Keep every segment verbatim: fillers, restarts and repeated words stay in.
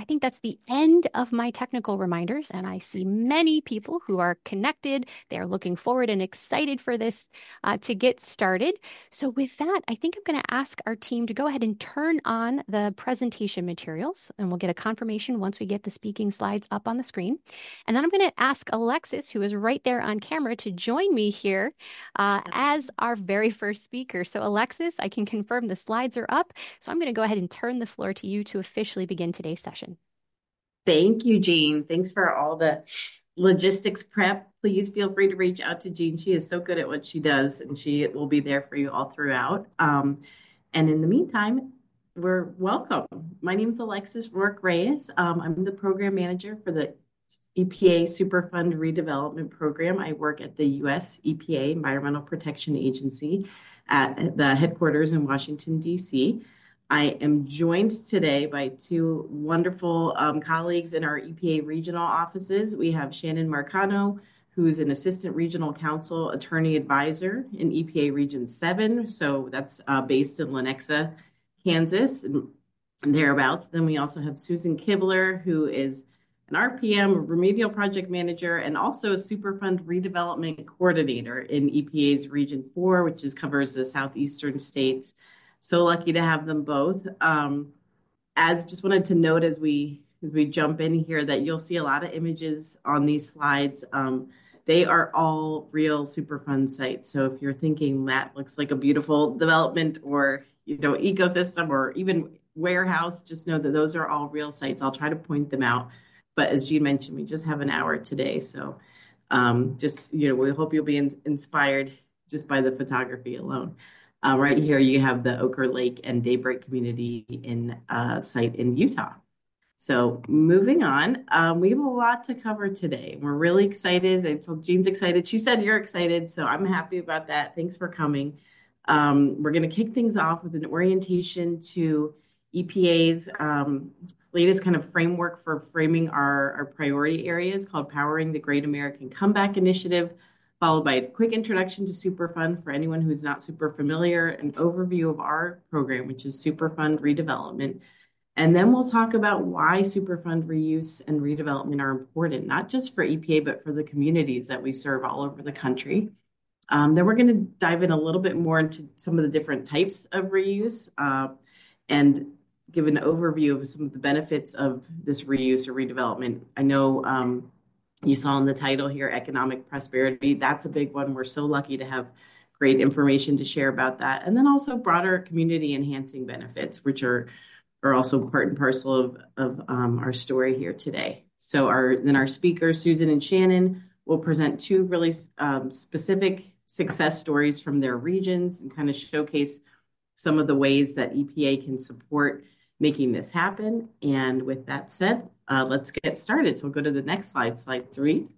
think that's the end of my technical reminders, and I see many people who are connected. They are looking forward and excited for this uh, to get started. So with that, I think I'm going to ask our team to go ahead and turn on the presentation materials, and we'll get a confirmation once we get the speaking slides up on the screen. And then I'm going to ask Alexis, who is right there on camera, to join me here uh, as our very first speaker. So Alexis, I can confirm the slides are up. So I'm going to go ahead and turn the floor to you to officially begin today's session. Thank you, Jean. Thanks for all the logistics prep. Please feel free to reach out to Jean. She is so good at what she does, and she will be there for you all throughout. Um, and in the meantime, we're welcome. My name is Alexis Rourke Reyes. Um, I'm the program manager for the E P A Superfund Redevelopment Program. I work at the U S E P A, Environmental Protection Agency, at the headquarters in Washington, D C I am joined today by two wonderful um, colleagues in our E P A regional offices. We have Shannon Marcano, who's an assistant regional counsel attorney advisor in E P A Region seven. So that's uh, based in Lenexa, Kansas, and thereabouts. Then we also have Susan Kibler, who is an R P M, remedial project manager, and also a Superfund redevelopment coordinator in E P A's Region four, which is, covers the southeastern states. So lucky to have them both. Um, as just wanted to note as we as we jump in here that you'll see a lot of images on these slides. Um, they are all real Superfund sites. So if you're thinking that looks like a beautiful development or you know ecosystem or even warehouse, just know that those are all real sites. I'll try to point them out. But as Jean mentioned, we just have an hour today. So um, just, you know, we hope you'll be in, inspired just by the photography alone. Uh, right here, you have the Ochre Lake and Daybreak community in a uh, site in Utah. So moving on, um, we have a lot to cover today. We're really excited. I told Jean's excited. She said you're excited, so I'm happy about that. Thanks for coming. Um, we're going to kick things off with an orientation to E P A's um, latest kind of framework for framing our, our priority areas called Powering the Great American Comeback Initiative, followed by a quick introduction to Superfund for anyone who's not super familiar, an overview of our program, which is Superfund Redevelopment. And then we'll talk about why Superfund reuse and redevelopment are important, not just for E P A, but for the communities that we serve all over the country. Um, then we're going to dive in a little bit more into some of the different types of reuse uh, and give an overview of some of the benefits of this reuse or redevelopment. I know um, you saw in the title here, economic prosperity. That's a big one. We're so lucky to have great information to share about that. And then also broader community enhancing benefits, which are, are also part and parcel of, of um, our story here today. So our then our speakers, Susan and Shannon, will present two really um, specific success stories from their regions and kind of showcase some of the ways that E P A can support making this happen. And with that said, uh, let's get started. So we'll go to the next slide, slide three.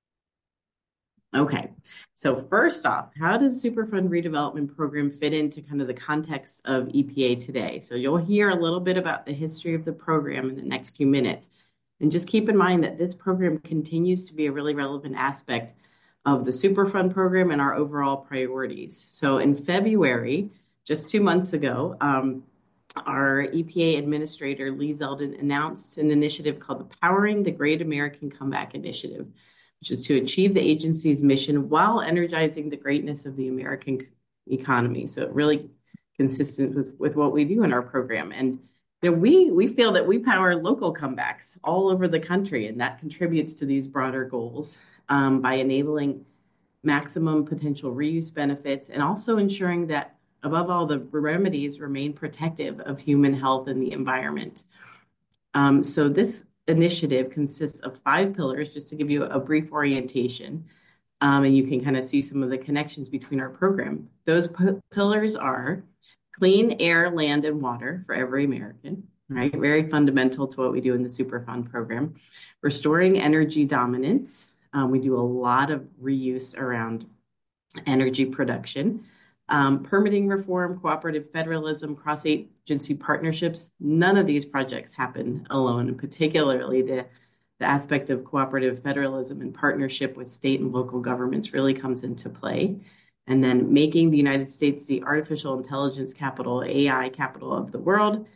Okay, so first off, how does Superfund Redevelopment Program fit into kind of the context of E P A today? So you'll hear a little bit about the history of the program in the next few minutes. And just keep in mind that this program continues to be a really relevant aspect of the Superfund program and our overall priorities. So in February, just two months ago, um, our E P A administrator, Lee Zeldin, announced an initiative called the Powering the Great American Comeback Initiative, which is to achieve the agency's mission while energizing the greatness of the American economy. So it really consistent with, with what we do in our program. And you know, we, we feel that we power local comebacks all over the country, and that contributes to these broader goals um, by enabling maximum potential reuse benefits and also ensuring that above all, the remedies remain protective of human health and the environment. Um, so this initiative consists of five pillars, just to give you a brief orientation. Um, and you can kind of see some of the connections between our program. Those p- pillars are clean air, land, and water for every American, right? Very fundamental to what we do in the Superfund program. Restoring energy dominance. Um, we do a lot of reuse around energy production. Um, permitting reform, cooperative federalism, cross-agency partnerships. None of these projects happen alone, and particularly the, the aspect of cooperative federalism and partnership with state and local governments really comes into play. And then making the United States the artificial intelligence capital, A I capital of the world,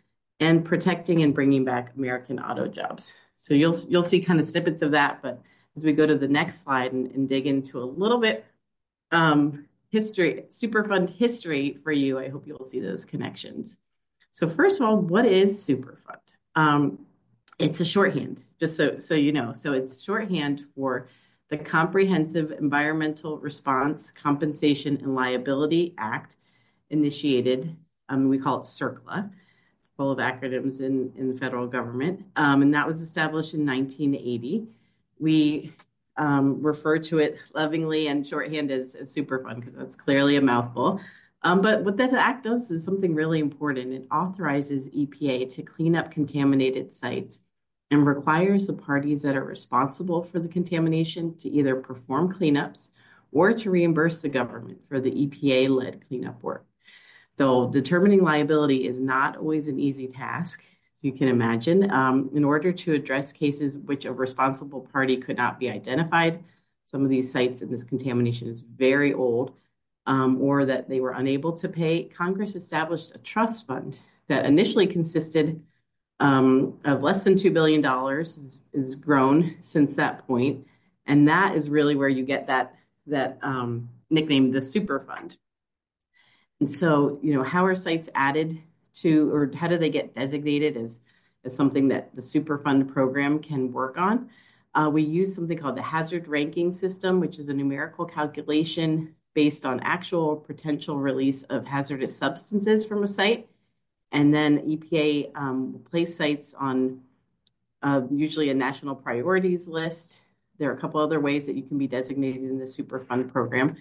and protecting and bringing back American auto jobs. So you'll you'll see kind of snippets of that, but as we go to the next slide and, and dig into a little bit um, history, Superfund history for you, I hope you'll see those connections. So first of all, what is Superfund? Um, it's a shorthand, just so so you know. So it's shorthand for the Comprehensive Environmental Response, Compensation, and Liability Act, initiated. Um, we call it CERCLA, full of acronyms in, in the federal government. Um, and that was established in nineteen eighty. We um, refer to it lovingly and shorthand as, as Superfund because that's clearly a mouthful. Um, but what that act does is something really important. It authorizes E P A to clean up contaminated sites and requires the parties that are responsible for the contamination to either perform cleanups or to reimburse the government for the E P A-led cleanup work. Though determining liability is not always an easy task, as you can imagine. Um, in order to address cases which a responsible party could not be identified, some of these sites and this contamination is very old, um, or that they were unable to pay, Congress established a trust fund that initially consisted um, of less than two billion dollars, is, is grown since that point. And that is really where you get that, that um, nickname, the Superfund. And so, you know, how are sites added to, or how do they get designated as, as something that the Superfund program can work on? Uh, we use something called the hazard ranking system, which is a numerical calculation based on actual potential release of hazardous substances from a site. And then E P A um, will place sites on uh, usually a national priorities list. There are a couple other ways that you can be designated in the Superfund program.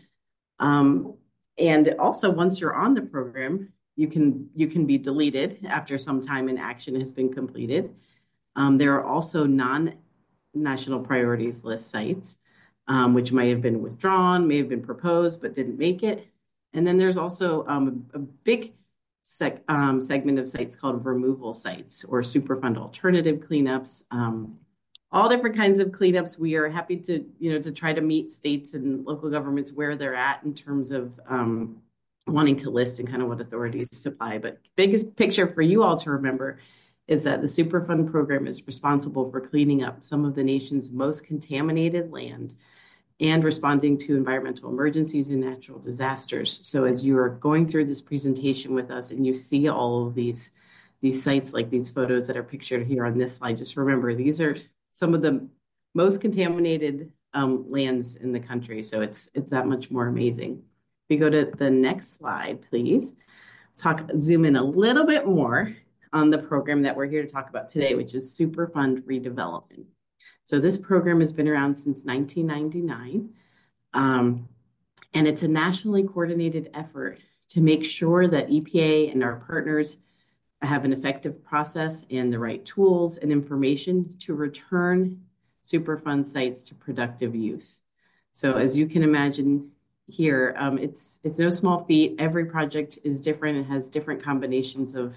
Um, and also, once you're on the program, you can you can be deleted after some time and action has been completed. Um, there are also non-national priorities list sites, um, which might have been withdrawn, may have been proposed, but didn't make it. And then there's also um, a, a big sec, um, segment of sites called removal sites or Superfund alternative cleanups. Um, all different kinds of cleanups. We are happy to, you know, to try to meet states and local governments where they're at in terms of um, wanting to list and kind of what authorities supply. But biggest picture for you all to remember is that the Superfund program is responsible for cleaning up some of the nation's most contaminated land and responding to environmental emergencies and natural disasters. So as you are going through this presentation with us and you see all of these, these sites like these photos that are pictured here on this slide, just remember these are some of the most contaminated um, lands in the country. So it's it's that much more amazing. If you go to the next slide, please. Talk, zoom in a little bit more on the program that we're here to talk about today, which is Superfund Redevelopment. So this program has been around since nineteen ninety-nine, um, and it's a nationally coordinated effort to make sure that E P A and our partners have an effective process and the right tools and information to return Superfund sites to productive use. So as you can imagine here, um, it's it's no small feat. Every project is different. It has different combinations of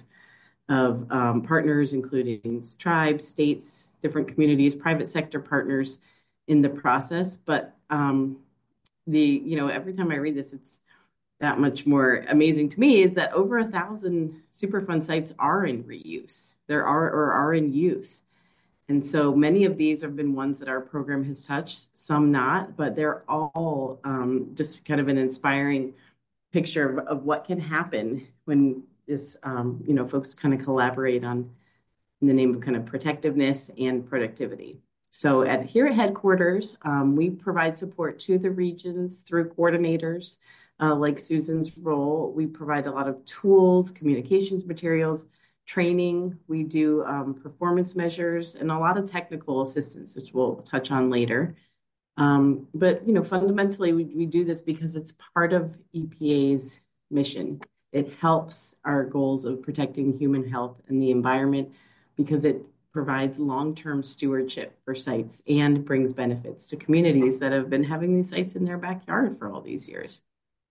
of um, partners, including tribes, states, different communities, private sector partners in the process. But um, the, you know, every time I read this, it's that much more amazing to me is that over a thousand Superfund sites are in reuse. There are or are in use. And so many of these have been ones that our program has touched, some not, but they're all um, just kind of an inspiring picture of, of what can happen when this, um, you know, folks kind of collaborate on in the name of kind of protectiveness and productivity. So at here at headquarters, um, we provide support to the regions through coordinators uh, like Susan's role. We provide a lot of tools, communications materials, training. We do um, performance measures and a lot of technical assistance, which we'll touch on later. Um, but, you know, fundamentally, we, we do this because it's part of E P A's mission. It helps our goals of protecting human health and the environment because it provides long-term stewardship for sites and brings benefits to communities that have been having these sites in their backyard for all these years.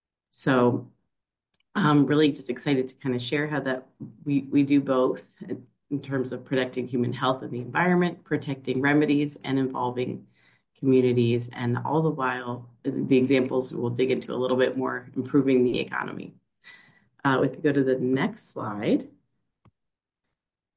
So I'm really just excited to kind of share how that we, we do both in terms of protecting human health and the environment, protecting remedies, and involving communities, and all the while, the examples we'll dig into a little bit more, improving the economy. Uh, if we go to the next slide,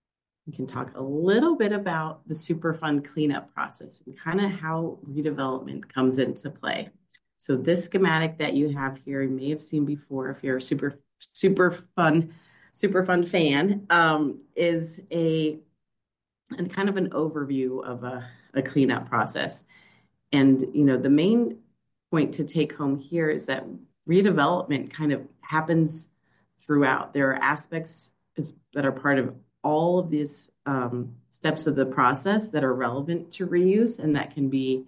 we can talk a little bit about the Superfund cleanup process and kind of how redevelopment comes into play. So this schematic that you have here, you may have seen before if you're a super, super fun, Superfund fan, um, is a and kind of an overview of a, a cleanup process. And, you know, the main point to take home here is that redevelopment kind of happens throughout. There are aspects is, that are part of all of these um, steps of the process that are relevant to reuse and that can be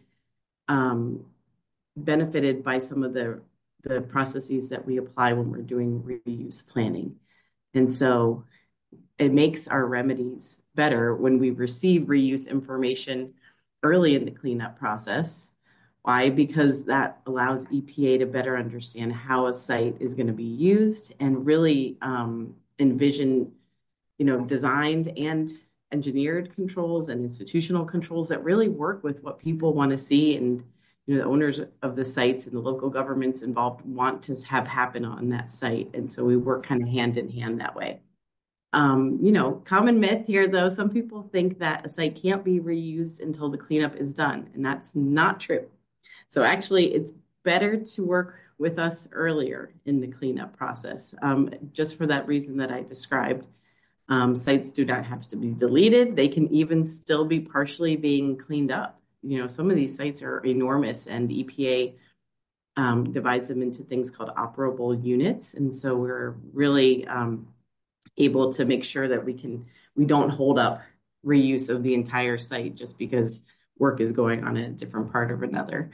um, benefited by some of the, the processes that we apply when we're doing reuse planning. And so it makes our remedies better when we receive reuse information early in the cleanup process. Why? Because that allows E P A to better understand how a site is going to be used and really um, envision, you know, designed and engineered controls and institutional controls that really work with what people want to see and, you know, the owners of the sites and the local governments involved want to have happen on that site. And so we work kind of hand in hand that way. Um, you know, common myth here, though, some people think that a site can't be reused until the cleanup is done, and that's not true. So actually, it's better to work with us earlier in the cleanup process, um, just for that reason that I described. Um, sites do not have to be deleted. They can even still be partially being cleaned up. You know, some of these sites are enormous, and E P A um, divides them into things called operable units. And so we're really um, able to make sure that we can we don't hold up reuse of the entire site just because work is going on in a different part or another.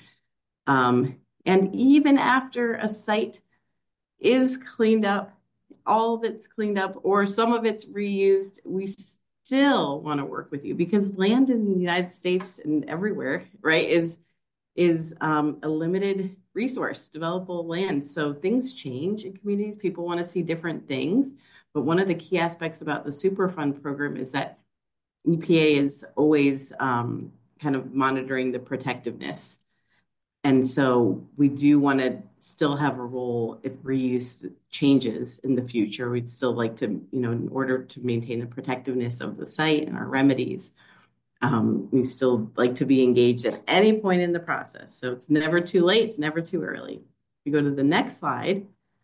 Um, and even after a site is cleaned up, all of it's cleaned up, or some of it's reused, we still want to work with you because land in the United States and everywhere, right, is is um, a limited resource, developable land. So things change in communities. People want to see different things. But one of the key aspects about the Superfund program is that E P A is always um, kind of monitoring the protectiveness. And so we do want to still have a role if reuse changes in the future. We'd still like to, you know, in order to maintain the protectiveness of the site and our remedies, um, we still like to be engaged at any point in the process. So it's never too late. It's never too early. If you go to the next slide,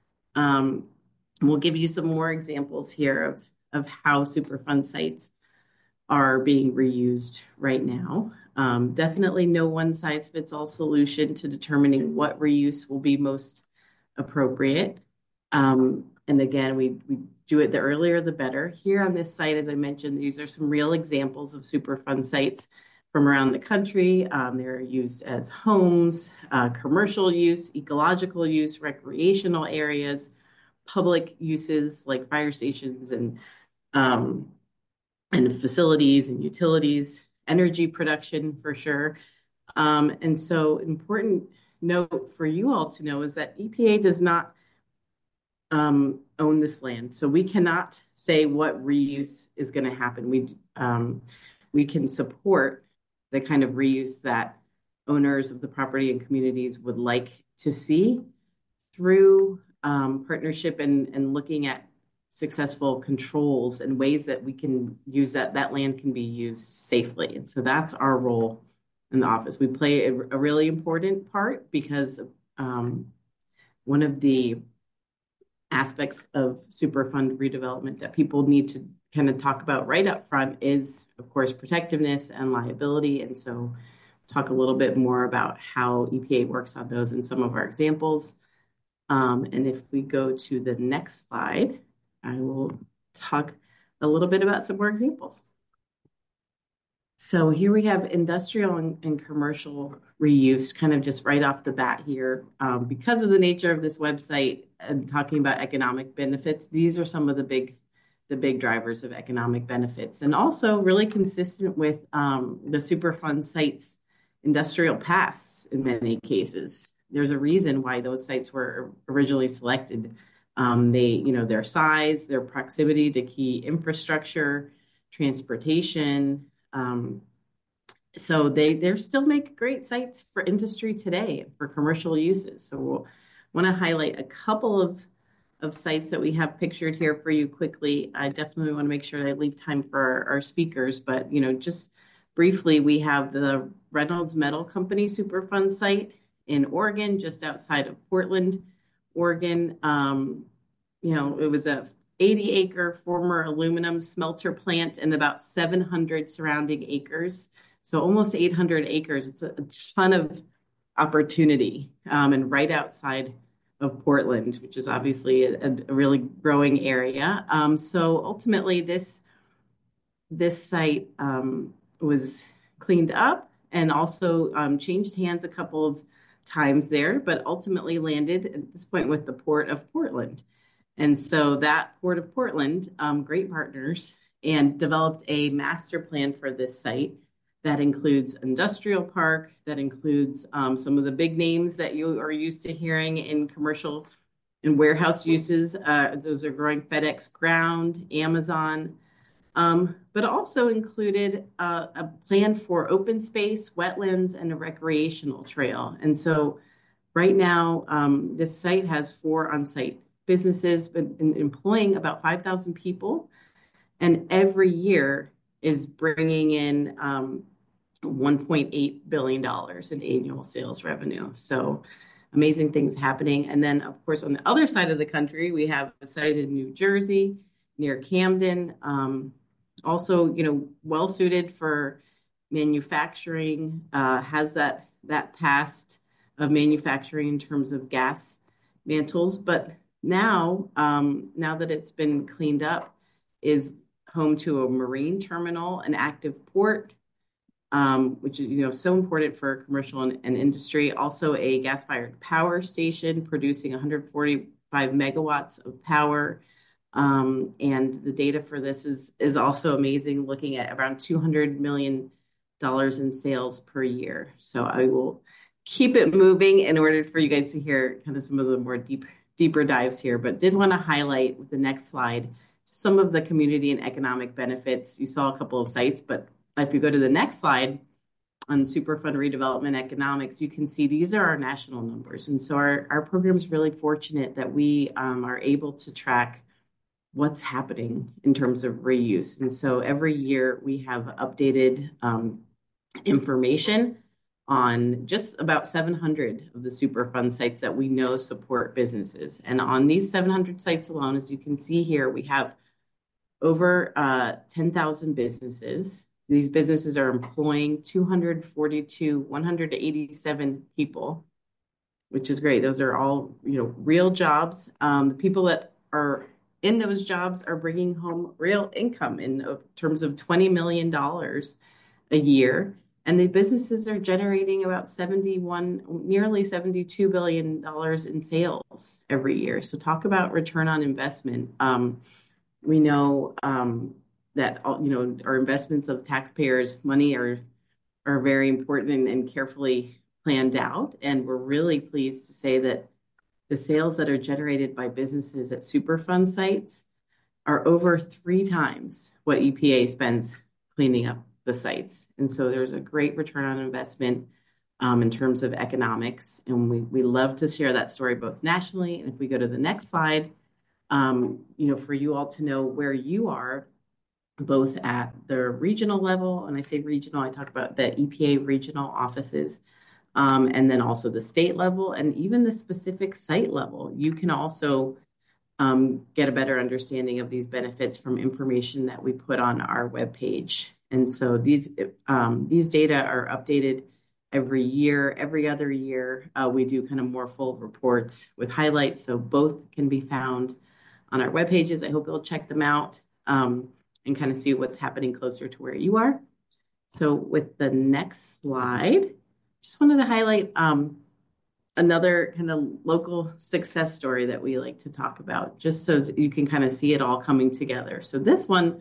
um, we'll give you some more examples here of, of how Superfund sites are being reused right now. Um, definitely no one size fits all solution to determining what reuse will be most appropriate. Um, and again, we, we do it the earlier, the better. Here on this site, as I mentioned, these are some real examples of Superfund sites from around the country. Um, they're used as homes, uh, commercial use, ecological use, recreational areas, public uses like fire stations and um, and facilities and utilities, energy production for sure. Um, and so important note for you all to know is that E P A does not um, own this land. So we cannot say what reuse is going to happen. We, um, we can support the kind of reuse that owners of the property and communities would like to see through um, partnership and, and looking at successful controls and ways that we can use that, that land can be used safely. And so that's our role in the office. We play a, a really important part because um, one of the aspects of Superfund redevelopment that people need to kind of talk about right up front is, of course, protectiveness and liability. And so talk a little bit more about how E P A works on those in some of our examples. Um, and if we go to the next slide, I will talk a little bit about some more examples. So here we have industrial and, and commercial reuse kind of just right off the bat here. Um, because of the nature of this website and talking about economic benefits, these are some of the big the big drivers of economic benefits and also really consistent with um, the Superfund sites industrial paths in many cases. There's a reason why those sites were originally selected. Um, they, you know, their size, their proximity to key infrastructure, transportation. Um, so they they still make great sites for industry today, for commercial uses. So we'll want to highlight a couple of of sites that we have pictured here for you quickly. I definitely want to make sure that I leave time for our, our speakers, but you know, just briefly, we have the Reynolds Metal Company Superfund site in Oregon, just outside of Portland, Oregon. Um, you know, it was a eighty acre former aluminum smelter plant and about seven hundred surrounding acres. So almost eight hundred acres. It's a, a ton of opportunity, um, and right outside of Portland, which is obviously a, a really growing area. Um, so ultimately, this this site um, was cleaned up and also um, changed hands a couple of times there, but ultimately landed at this point with the Port of Portland. And so that Port of Portland, um, great partners, and developed a master plan for this site that includes industrial park, that includes um, some of the big names that you are used to hearing in commercial and warehouse uses. Uh, those are growing: FedEx Ground, Amazon, um, but also included uh, a plan for open space, wetlands, and a recreational trail. And so right now, um, this site has four on-site businesses, but employing about five thousand people, and every year is bringing in um, one point eight billion dollars in annual sales revenue. So amazing things happening. And then, of course, on the other side of the country, we have a site in New Jersey near Camden. Um, also, you know, well suited for manufacturing, uh, has that that past of manufacturing in terms of gas mantles, but now, um, now that it's been cleaned up, is home to a marine terminal, an active port, um, which is, you know, so important for commercial and, and industry. Also, a gas-fired power station producing one hundred forty-five megawatts of power. Um, and the data for this is is also amazing, looking at around two hundred million dollars in sales per year. So I will keep it moving in order for you guys to hear kind of some of the more deep, deeper dives here, but did want to highlight with the next slide some of the community and economic benefits. You saw a couple of sites, but if you go to the next slide on Superfund redevelopment economics, you can see these are our national numbers. And so our, our program is really fortunate that we um, are able to track what's happening in terms of reuse. And so every year we have updated um, information on just about seven hundred of the Superfund sites that we know support businesses. And on these seven hundred sites alone, as you can see here, we have over uh, ten thousand businesses. These businesses are employing two hundred forty-two, one hundred eighty-seven people, which is great. Those are all, you know, real jobs. Um, the people that are in those jobs are bringing home real income in uh, terms of twenty million dollars a year. And the businesses are generating about seventy-one, nearly seventy-two billion dollars in sales every year. So talk about return on investment. Um, we know um, that, you know, our investments of taxpayers' money are, are very important and, and carefully planned out. And we're really pleased to say that the sales that are generated by businesses at Superfund sites are over three times what E P A spends cleaning up the sites. And so there's a great return on investment um, in terms of economics. And we, we love to share that story both nationally. And if we go to the next slide, um, you know, for you all to know where you are, both at the regional level, and I say regional, I talk about the E P A regional offices, um, and then also the state level and even the specific site level. You can also um, get a better understanding of these benefits from information that we put on our webpage. And so these um, these data are updated every year, every other year. Uh, we do kind of more full reports with highlights, so both can be found on our web pages. I hope you'll check them out um, and kind of see what's happening closer to where you are. So with the next slide, just wanted to highlight um, another kind of local success story that we like to talk about, just so you can kind of see it all coming together. So this one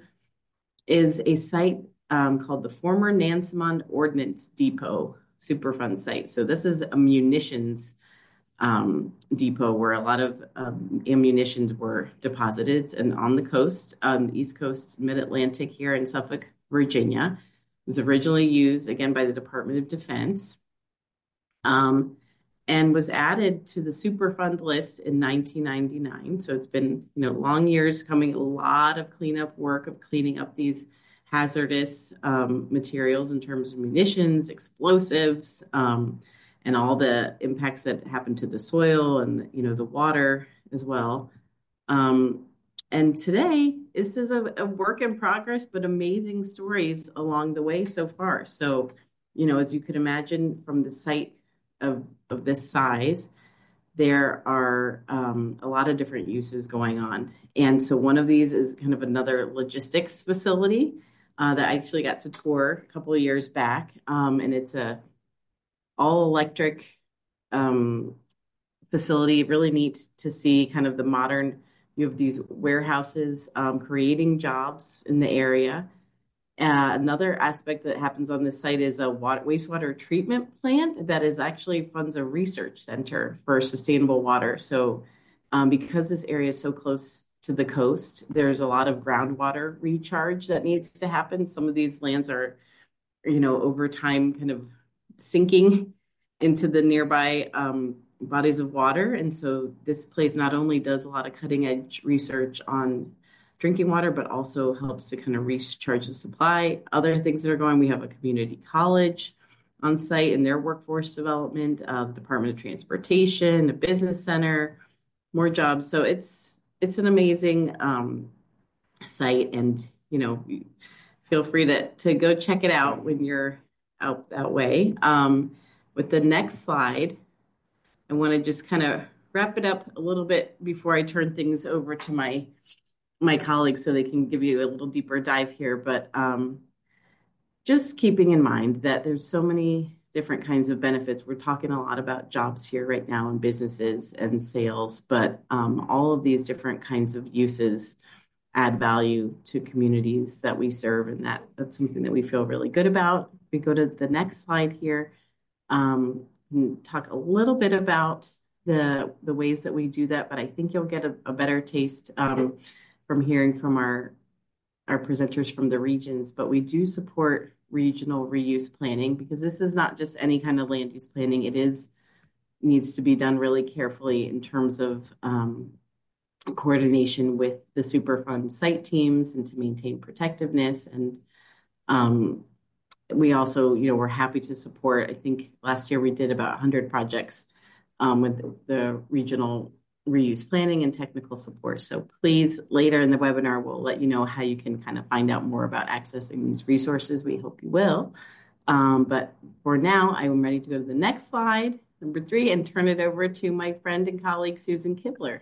is a site um, called the former Nansemond Ordnance Depot Superfund site. So this is a munitions um, depot where a lot of um, ammunitions were deposited, and on the coast, on the East Coast, Mid-Atlantic here in Suffolk, Virginia. It was originally used, again, by the Department of Defense. Um, and was added to the Superfund list in nineteen ninety-nine. So it's been, you know, long years coming, a lot of cleanup work of cleaning up these hazardous um, materials in terms of munitions, explosives, um, and all the impacts that happen to the soil and, you know, the water as well. Um, and today, this is a, a work in progress, but amazing stories along the way so far. So, you know, as you could imagine from the site of, of this size, there are um, a lot of different uses going on. And so one of these is kind of another logistics facility uh, that I actually got to tour a couple of years back. Um, and it's a all electric um, facility. Really neat to see kind of the modern, you have these warehouses um, creating jobs in the area. Uh, another aspect that happens on this site is a water, wastewater treatment plant that is actually funds a research center for sustainable water. So, um, because this area is so close to the coast, there's a lot of groundwater recharge that needs to happen. Some of these lands are, you know, over time kind of sinking into the nearby um, bodies of water. And so this place not only does a lot of cutting edge research on drinking water, but also helps to kind of recharge the supply. Other things that are going, we have a community college on site and their workforce development, uh, the Department of Transportation, a business center, more jobs. So it's it's an amazing um, site, and you know, feel free to to go check it out when you're out that way. Um, with the next slide, I want to just kind of wrap it up a little bit before I turn things over to my my colleagues so they can give you a little deeper dive here. But um, just keeping in mind that there's so many different kinds of benefits. We're talking a lot about jobs here right now and businesses and sales, but um, all of these different kinds of uses add value to communities that we serve, and that that's something that we feel really good about. If we go to the next slide here, um, and talk a little bit about the the ways that we do that, but I think you'll get a, a better taste um, from hearing from our our presenters from the regions. But we do support regional reuse planning because this is not just any kind of land use planning. It is needs to be done really carefully in terms of um, coordination with the Superfund site teams and to maintain protectiveness. And um, we also, you know, we're happy to support. I think last year we did about one hundred projects um, with the, the regional reuse planning and technical support. So please, later in the webinar, we'll let you know how you can kind of find out more about accessing these resources. We hope you will. Um, but for now, I'm ready to go to the next slide, number three, and turn it over to my friend and colleague, Susan Kibler.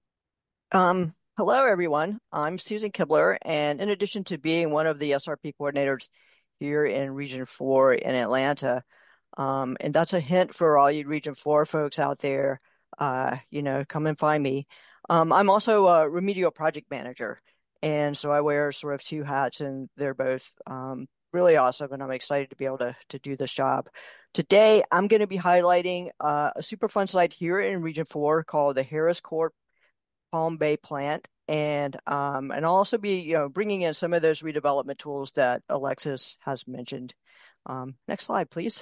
Um, hello, everyone. I'm Susan Kibler, and in addition to being one of the S R P coordinators here in Region four in Atlanta, um, and that's a hint for all you Region four folks out there, uh, you know, come and find me. Um, I'm also a remedial project manager, and so I wear sort of two hats, and they're both um, really awesome, and I'm excited to be able to, to do this job. Today, I'm going to be highlighting uh, a Superfund site here in Region four called the Harris Corp Palm Bay plant, and um, and I'll also be you know bringing in some of those redevelopment tools that Alexis has mentioned. Um, next slide, please.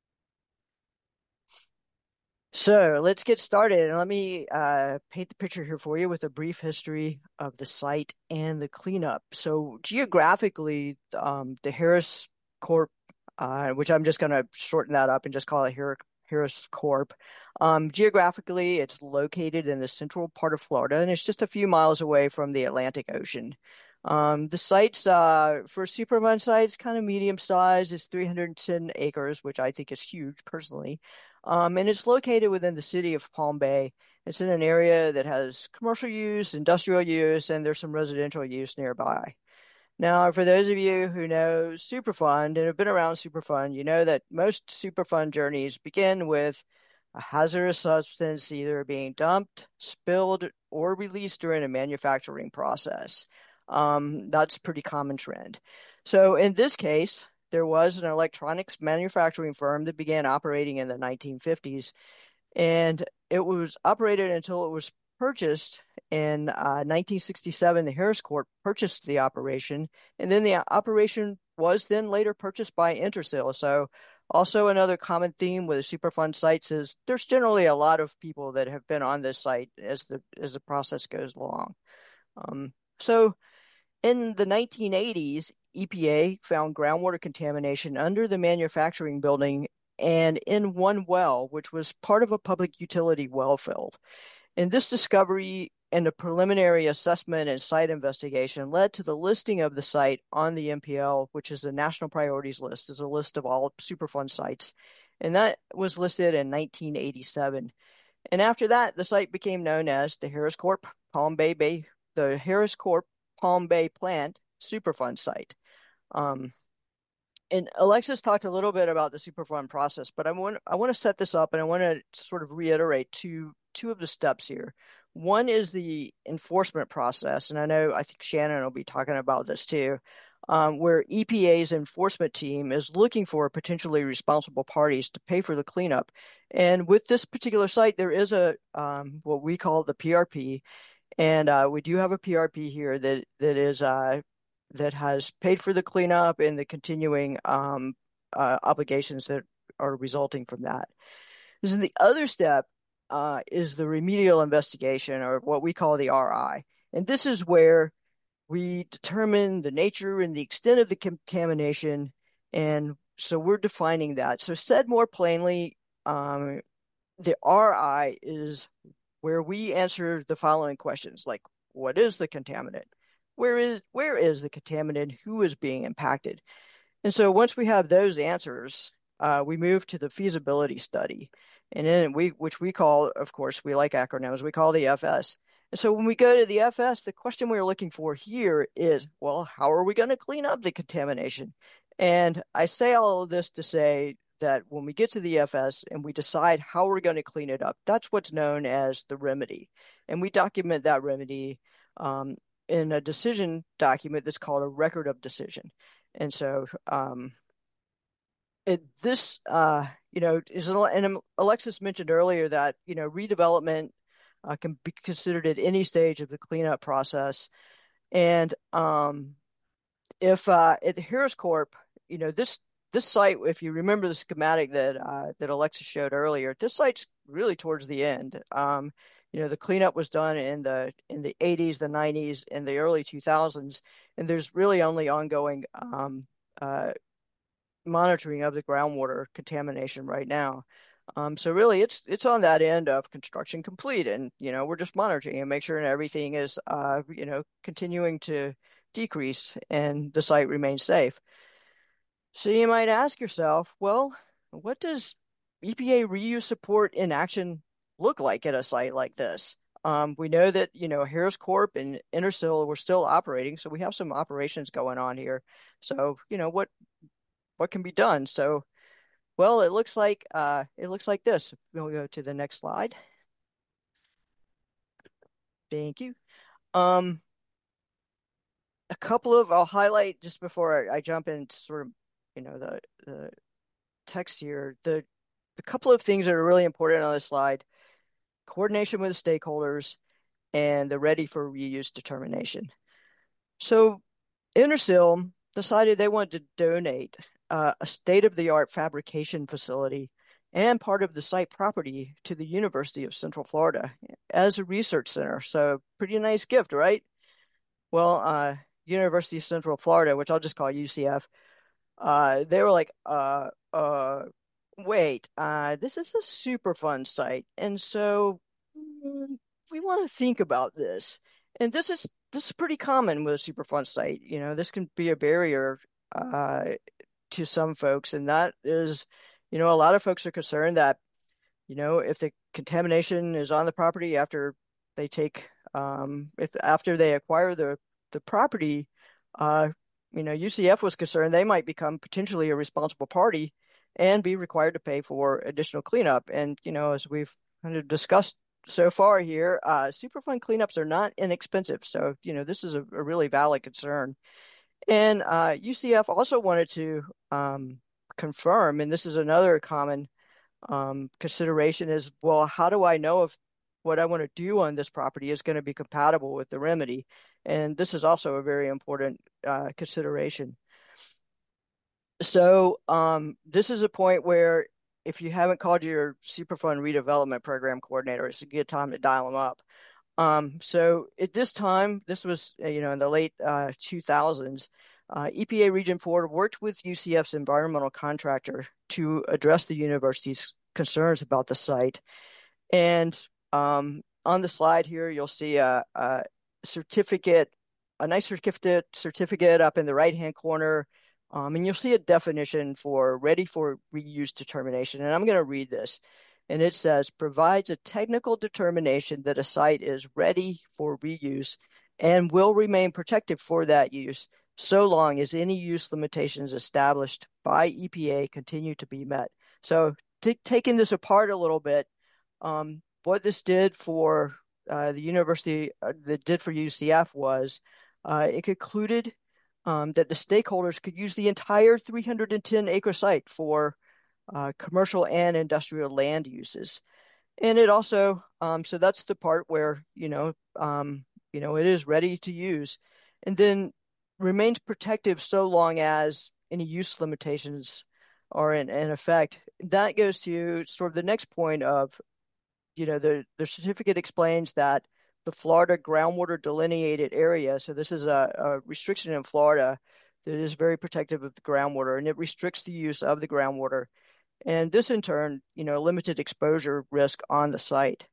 So let's get started, and let me uh, paint the picture here for you with a brief history of the site and the cleanup. So geographically, um, the Harris Corp, uh, which I'm just going to shorten that up and just call it Harris Harris Corp. Um, geographically, it's located in the central part of Florida, and it's just a few miles away from the Atlantic Ocean. Um, the site's uh, for Superfund sites, kind of medium size, is three hundred ten acres, which I think is huge personally. Um, and it's located within the city of Palm Bay. It's in an area that has commercial use, industrial use, and there's some residential use nearby. Now, for those of you who know Superfund and have been around Superfund, you know that most Superfund journeys begin with a hazardous substance either being dumped, spilled, or released during a manufacturing process. Um, that's a pretty common trend. So in this case, there was an electronics manufacturing firm that began operating in the nineteen fifties, and it was operated until it was purchased in uh, nineteen sixty-seven. The Harris Corp purchased the operation, and then the operation was then later purchased by Intersil. So Also, another common theme with Superfund sites is there's generally a lot of people that have been on this site as the as the process goes along. Um, so in the nineteen eighties, E P A found groundwater contamination under the manufacturing building and in one well, which was part of a public utility well field. And this discovery and the preliminary assessment and site investigation led to the listing of the site on the N P L, which is the National Priorities List, is a list of all Superfund sites. And that was listed in nineteen eighty-seven. And after that, the site became known as the Harris Corp Palm Bay Bay, the Harris Corp Palm Bay Plant Superfund site. Um, and Alexis talked a little bit about the Superfund process, but I want I want to set this up and I want to sort of reiterate two two of the steps here. One is the enforcement process, and I know I think Shannon will be talking about this too, um, where E P A's enforcement team is looking for potentially responsible parties to pay for the cleanup. And with this particular site, there is a um, what we call the P R P, and uh, we do have a P R P here that that is uh, that has paid for the cleanup and the continuing um, uh, obligations that are resulting from that. So the other step uh, is the remedial investigation, or what we call the R I. And this is where we determine the nature and the extent of the contamination. And so we're defining that. So said more plainly, um, the R I is where we answer the following questions, like what is the contaminant? Where is where is the contaminant? Who is being impacted? And so once we have those answers, uh, we move to the feasibility study. And then we, which we call, of course, we like acronyms, we call the F S. And so when we go to the F S, the question we're looking for here is, well, how are we going to clean up the contamination? And I say all of this to say that when we get to the F S and we decide how we're going to clean it up, that's what's known as the remedy. And we document that remedy um, in a decision document that's called a record of decision. And so um, it, this, uh, you know, is, and Alexis mentioned earlier that, you know, redevelopment uh, can be considered at any stage of the cleanup process. And um, if uh, at the Harris Corp, you know, this this site, if you remember the schematic that uh, that Alexis showed earlier, this site's really towards the end. Um, you know, the cleanup was done in the in the eighties, the nineties, and the early two thousands, and there's really only ongoing um, uh, monitoring of the groundwater contamination right now. Um, so really, it's it's on that end of construction complete, and you know, we're just monitoring and make sure that everything is uh, you know, continuing to decrease and the site remains safe. So you might ask yourself, well, what does E P A reuse support in action look like at a site like this? Um, we know that, you know, Harris Corp and Intersil were still operating, so we have some operations going on here. So, you know, what what can be done? So, well, it looks like uh, it looks like this. We'll go to the next slide. Thank you. Um, a couple of I'll highlight just before I, I jump into sort of, you know, the the text here. The a couple of things that are really important on this slide: coordination with stakeholders and the ready for reuse determination. So Intersil decided they wanted to donate uh, a state-of-the-art fabrication facility and part of the site property to the University of Central Florida as a research center. So pretty nice gift, right? Well, uh, University of Central Florida, which I'll just call U C F, uh, they were like, uh, uh, wait, uh, this is a Superfund site, and so mm, we want to think about this. And this is this is pretty common with a Superfund site. You know, this can be a barrier uh, to some folks, and that is, you know, a lot of folks are concerned that, you know, if the contamination is on the property after they take, um, if after they acquire the the property, uh, you know, U C F was concerned they might become potentially a responsible party and be required to pay for additional cleanup. And, you know, as we've kind of discussed so far here, uh, Superfund cleanups are not inexpensive. So, you know, this is a, a really valid concern. And uh, U C F also wanted to um, confirm, and this is another common um, consideration is, well, how do I know if what I want to do on this property is going to be compatible with the remedy? And this is also a very important uh, consideration. So um, this is a point where if you haven't called your Superfund redevelopment program coordinator, it's a good time to dial them up. Um, so at this time, this was uh, you know in the late uh, two thousands, uh, E P A Region four worked with U C F's environmental contractor to address the university's concerns about the site. And um, on the slide here, you'll see a, a certificate, a nice certificate certificate up in the right-hand corner. Um, and you'll see a definition for ready for reuse determination. And I'm going to read this. And it says, provides a technical determination that a site is ready for reuse and will remain protected for that use so long as any use limitations established by E P A continue to be met. So taking this apart a little bit, um, what this did for uh, the university, uh, that did for U C F was uh, it concluded um, that the stakeholders could use the entire three hundred ten acre site for uh, commercial and industrial land uses. And it also, um, so that's the part where, you know, um, you know, it is ready to use, and then remains protective so long as any use limitations are in, in effect. That goes to sort of the next point of, you know, the, the certificate explains that the Florida groundwater delineated area, so this is a, a restriction in Florida that is very protective of the groundwater, and it restricts the use of the groundwater. And this in turn, you know, limited exposure risk on the site.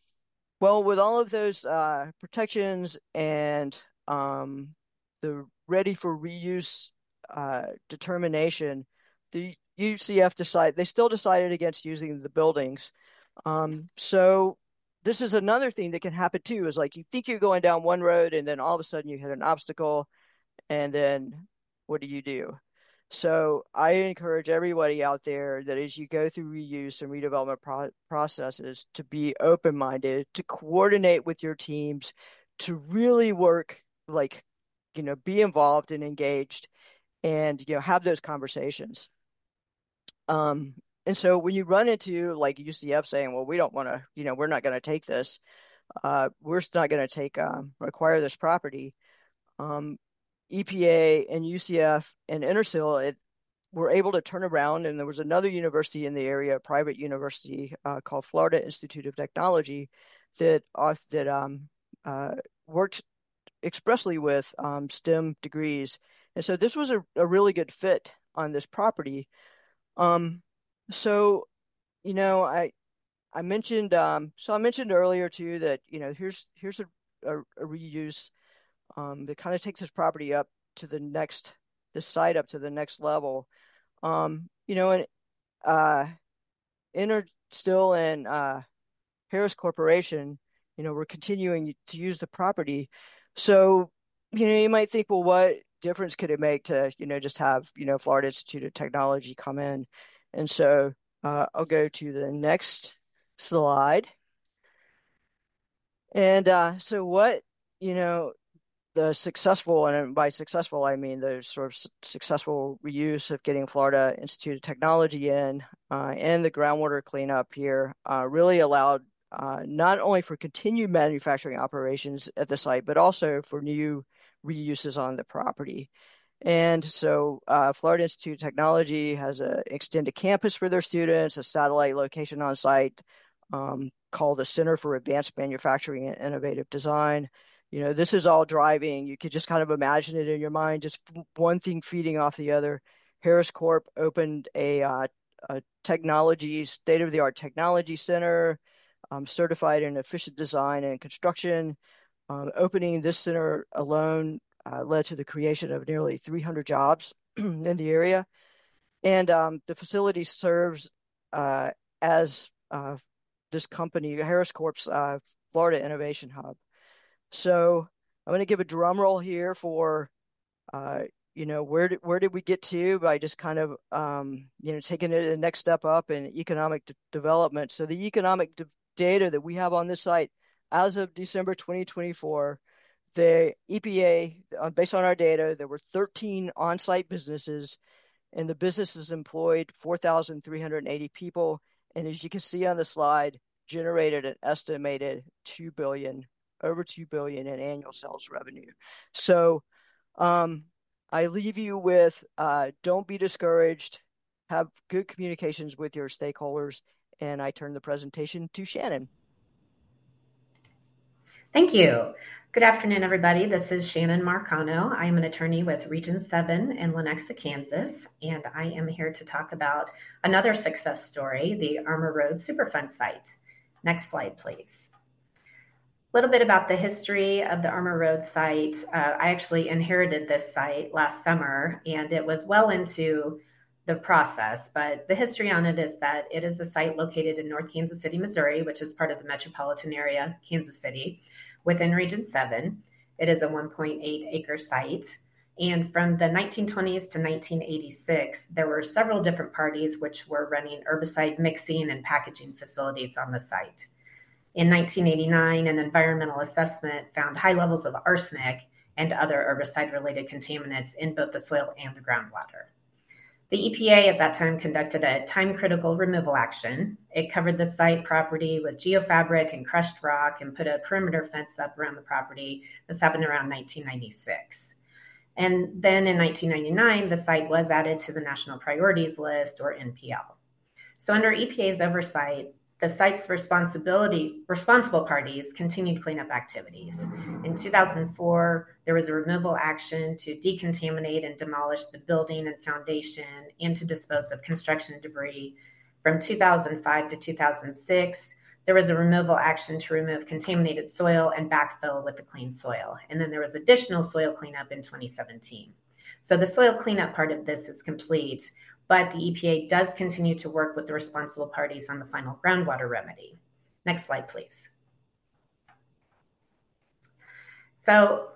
Well, with all of those uh, protections and um, the ready for reuse uh, determination, the U C F decided, they still decided against using the buildings. Um, so this is another thing that can happen too, is like you think you're going down one road and then all of a sudden you hit an obstacle, and then what do you do? So I encourage everybody out there that as you go through reuse and redevelopment pro processes to be open-minded, to coordinate with your teams, to really work, like, you know, be involved and engaged, and, you know, have those conversations. Um, and so when you run into like U C F saying, well, we don't want to, you know, we're not going to take this, uh, we're not going to take, um, require this property. Um, E P A and U C F and Intersil, it, were able to turn around, and there was another university in the area, a private university uh, called Florida Institute of Technology, that uh, that um, uh, worked expressly with um, STEM degrees, and so this was a, a really good fit on this property. Um, so you know, I I mentioned um, so I mentioned earlier too that you know here's here's a, a, a reuse um, that kind of takes this property up to the next this site up to the next level. Um, you know, and uh, Inter still and uh, Harris Corporation, you know, we're continuing to use the property. So, you know, you might think, well, what difference could it make to, you know, just have, you know, Florida Institute of Technology come in? And so uh, I'll go to the next slide. And uh, so what, you know, the successful, and by successful, I mean the sort of successful reuse of getting Florida Institute of Technology in uh, and the groundwater cleanup here uh, really allowed uh, not only for continued manufacturing operations at the site, but also for new reuses on the property. And so uh, Florida Institute of Technology has an extended campus for their students, a satellite location on site um, called the Center for Advanced Manufacturing and Innovative Design. You know, this is all driving. You could just kind of imagine it in your mind, just one thing feeding off the other. Harris Corp opened a, uh, a technology, state-of-the-art technology center, um, certified in efficient design and construction. Um, opening this center alone uh, led to the creation of nearly three hundred jobs in the area. And um, the facility serves uh, as uh, this company, Harris Corp's uh, Florida Innovation Hub. So I'm going to give a drum roll here for, uh, you know, where did, where did we get to by just kind of, um, you know, taking it the next step up in economic de development. So the economic data that we have on this site as of December twenty twenty-four, the E P A, uh, based on our data, there were thirteen on-site businesses, and the businesses employed four thousand three hundred eighty people. And as you can see on the slide, generated an estimated two billion dollars over two billion dollars in annual sales revenue. So, um, I leave you with uh, don't be discouraged, have good communications with your stakeholders, and I turn the presentation to Shannon. Thank you. Good afternoon, everybody. This is Shannon Marcano. I am an attorney with Region seven in Lenexa, Kansas, and I am here to talk about another success story, the Armour Road Superfund site. Next slide, please. A little bit about the history of the Armour Road site. Uh, I actually inherited this site last summer, and it was well into the process, but the history on it is that it is a site located in North Kansas City, Missouri, which is part of the metropolitan area, Kansas City, within Region seven. It is a one point eight acre site. And from the nineteen twenties to nineteen eighty-six, there were several different parties which were running herbicide mixing and packaging facilities on the site. In nineteen eighty-nine, an environmental assessment found high levels of arsenic and other herbicide-related contaminants in both the soil and the groundwater. The E P A at that time conducted a time-critical removal action. It covered the site property with geofabric and crushed rock and put a perimeter fence up around the property. This happened around nineteen ninety-six. And then in nineteen ninety-nine, the site was added to the National Priorities List, or N P L. So under E P A's oversight, the site's responsibility responsible parties continued cleanup activities. In two thousand four, there was a removal action to decontaminate and demolish the building and foundation and to dispose of construction debris. From two thousand five to two thousand six, there was a removal action to remove contaminated soil and backfill with the clean soil. And then there was additional soil cleanup in twenty seventeen. So the soil cleanup part of this is complete, but the E P A does continue to work with the responsible parties on the final groundwater remedy. Next slide, please. So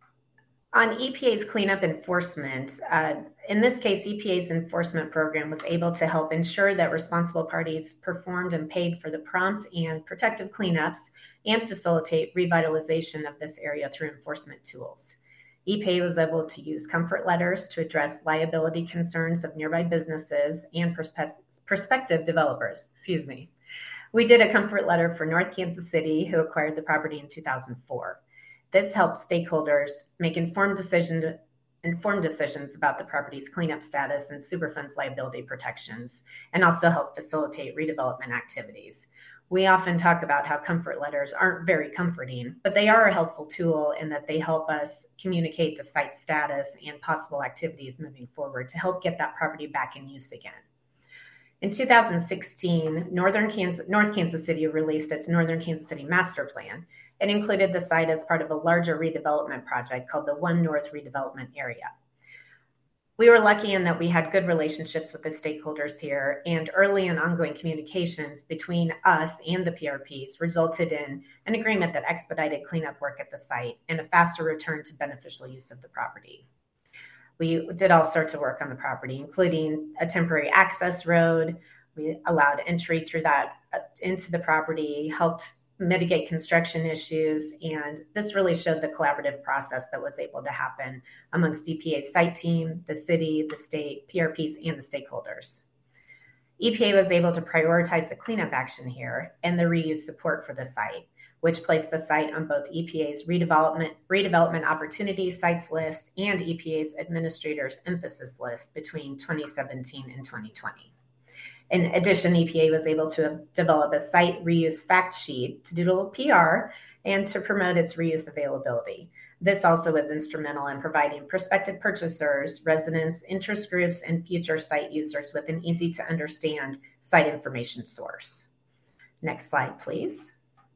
on E P A's cleanup enforcement, uh, in this case, E P A's enforcement program was able to help ensure that responsible parties performed and paid for the prompt and protective cleanups and facilitate revitalization of this area through enforcement tools. E P A was able to use comfort letters to address liability concerns of nearby businesses and perspe- prospective developers. Excuse me. We did a comfort letter for North Kansas City, who acquired the property in two thousand four. This helped stakeholders make informed decisions, informed decisions about the property's cleanup status and Superfund's liability protections, and also helped facilitate redevelopment activities. We often talk about how comfort letters aren't very comforting, but they are a helpful tool in that they help us communicate the site status and possible activities moving forward to help get that property back in use again. In two thousand sixteen, Northern Kansas, North Kansas City released its Northern Kansas City Master Plan. It included the site as part of a larger redevelopment project called the One North Redevelopment Area. We were lucky in that we had good relationships with the stakeholders here, and early and ongoing communications between us and the P R Ps resulted in an agreement that expedited cleanup work at the site and a faster return to beneficial use of the property. We did all sorts of work on the property, including a temporary access road. We allowed entry through that uh, into the property, helped mitigate construction issues, and this really showed the collaborative process that was able to happen amongst D P A's site team, the city, the state, P R Ps, and the stakeholders. E P A was able to prioritize the cleanup action here and the reuse support for the site, which placed the site on both E P A's redevelopment, redevelopment opportunity sites list and E P A's administrator's emphasis list between twenty seventeen and twenty twenty. In addition, E P A was able to develop a site reuse fact sheet to do a little P R and to promote its reuse availability. This also was instrumental in providing prospective purchasers, residents, interest groups, and future site users with an easy to understand site information source. Next slide, please.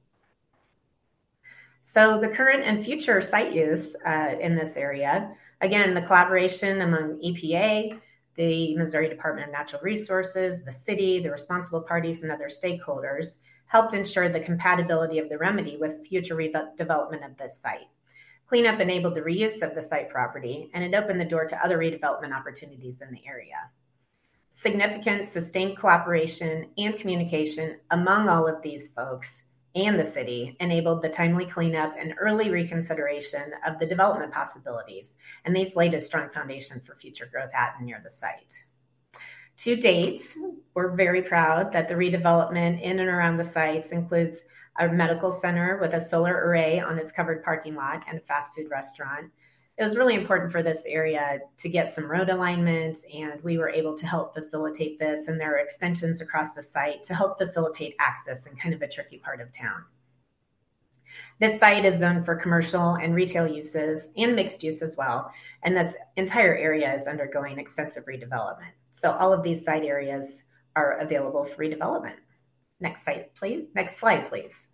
So the current and future site use uh, in this area, again, the collaboration among E P A, the Missouri Department of Natural Resources, the city, the responsible parties, and other stakeholders helped ensure the compatibility of the remedy with future redevelopment of this site. Cleanup enabled the reuse of the site property, and it opened the door to other redevelopment opportunities in the area. Significant sustained cooperation and communication among all of these folks and the city enabled the timely cleanup and early reconsideration of the development possibilities, and these laid a strong foundation for future growth at and near the site. To date, we're very proud that the redevelopment in and around the sites includes a medical center with a solar array on its covered parking lot and a fast food restaurant. it was really important for this area to get some road alignment, and we were able to help facilitate this. And there are extensions across the site to help facilitate access in kind of a tricky part of town. This site is zoned for commercial and retail uses and mixed use as well. And this entire area is undergoing extensive redevelopment. So all of these site areas are available for redevelopment. Next slide, please. Next slide, please.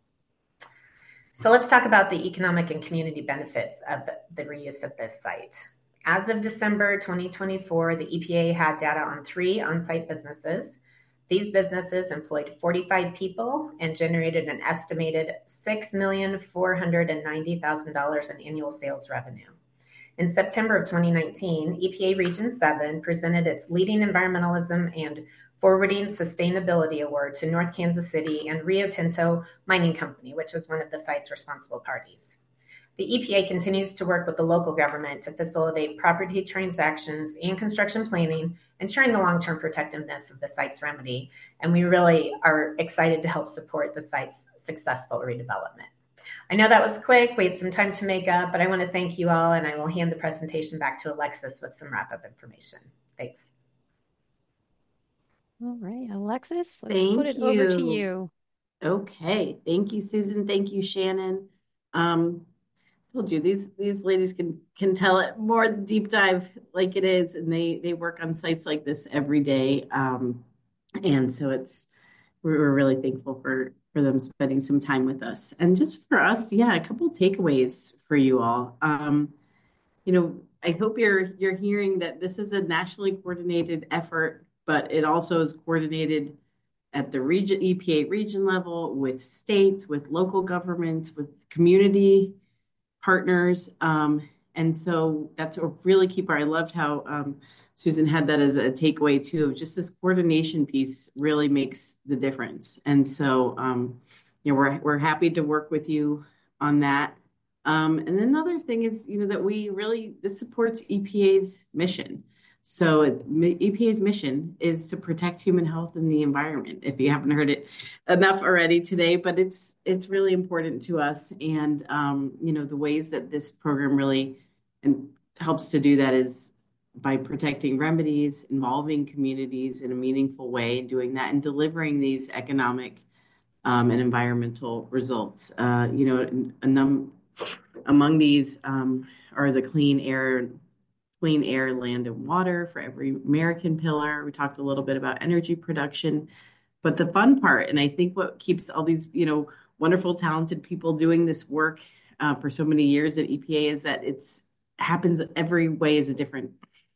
So let's talk about the economic and community benefits of the reuse of this site. As of December twenty twenty-four, the E P A had data on three on-site businesses. These businesses employed forty-five people and generated an estimated six million four hundred ninety thousand dollars in annual sales revenue. In September of twenty nineteen, E P A Region seven presented its Leading Environmentalism and Forwarding Sustainability Award to North Kansas City and Rio Tinto Mining Company, which is one of the site's responsible parties. The E P A continues to work with the local government to facilitate property transactions and construction planning, ensuring the long-term protectiveness of the site's remedy. And we really are excited to help support the site's successful redevelopment. I know that was quick. We had some time to make up, but I want to thank you all, and I will hand the presentation back to Alexis with some wrap-up information. Thanks. All right, Alexis, let's Thank put it you. over to you. Okay. Thank you, Susan. Thank you, Shannon. Um, told you these these ladies can can tell it more deep dive like it is, and they they work on sites like this every day. Um, and so it's we're, we're really thankful for for them spending some time with us. And just for us, yeah, a couple takeaways for you all. Um, you know, I hope you're you're hearing that this is a nationally coordinated effort, but it also is coordinated at the region, E P A region level, with states, with local governments, with community partners. Um, and so that's a really key part. I loved how um, Susan had that as a takeaway too, of just this coordination piece really makes the difference. And so, um, you know, we're, we're happy to work with you on that. Um, and then another thing is, you know, that we really, this supports E P A's mission. So E P A's mission is to protect human health and the environment, if you haven't heard it enough already today, but it's it's really important to us. And, um, you know, the ways that this program really and helps to do that is by protecting remedies, involving communities in a meaningful way, and doing that and delivering these economic um, and environmental results. Uh, you know, a num- among these um, are the clean air clean air, land, and water for every American pillar. We talked a little bit about energy production, but the fun part, and I think what keeps all these, you know, wonderful, talented people doing this work uh, for so many years at E P A is that it's happens every way is a different.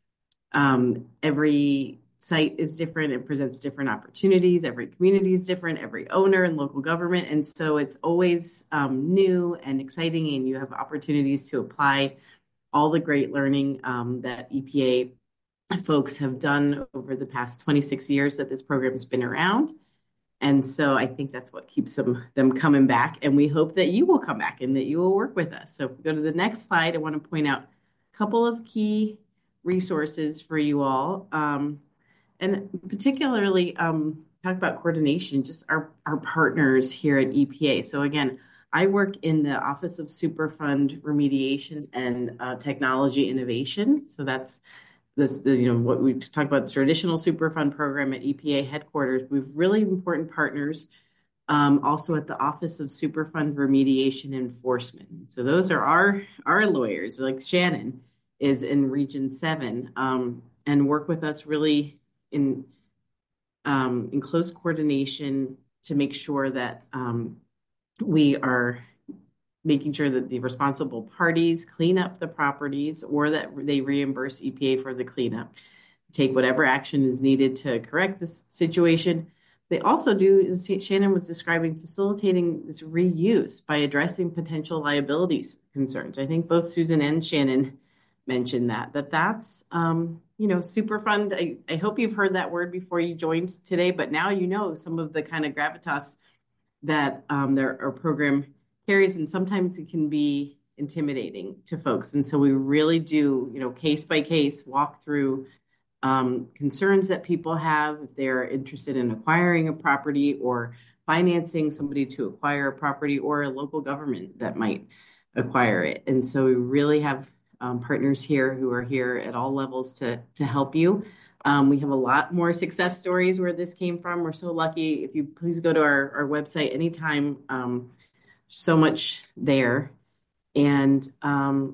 Um, every site is different. It presents different opportunities. Every community is different. Every owner and local government, and so it's always um, new and exciting, and you have opportunities to apply all the great learning um, that E P A folks have done over the past twenty-six years that this program has been around. And so I think that's what keeps them, them coming back. And we hope that you will come back and that you will work with us. So if we go to the next slide, I want to point out a couple of key resources for you all. Um, and particularly um, talk about coordination, just our, our partners here at E P A. So again, I work in the Office of Superfund Remediation and uh, Technology Innovation. So that's this, the, you know, what we talk about, the traditional Superfund program at E P A headquarters. We have really important partners um, also at the Office of Superfund Remediation Enforcement. So those are our, our lawyers, like Shannon is in Region seven, um, and work with us really in, um, in close coordination to make sure that um, we are making sure that the responsible parties clean up the properties or that they reimburse E P A for the cleanup, take whatever action is needed to correct this situation. They also do, as Shannon was describing, facilitating this reuse by addressing potential liabilities concerns. I think both Susan and Shannon mentioned that, that that's, um, you know, Superfund. I, I hope you've heard that word before you joined today, but now you know some of the kind of gravitas that um, their our program carries, and sometimes it can be intimidating to folks. And so we really do, you know, case by case, walk through um, concerns that people have if they're interested in acquiring a property or financing somebody to acquire a property or a local government that might acquire it. And so we really have um, partners here who are here at all levels to, to help you. Um, we have a lot more success stories where this came from. We're so lucky. If you please go to our, our website anytime, um, so much there. And um,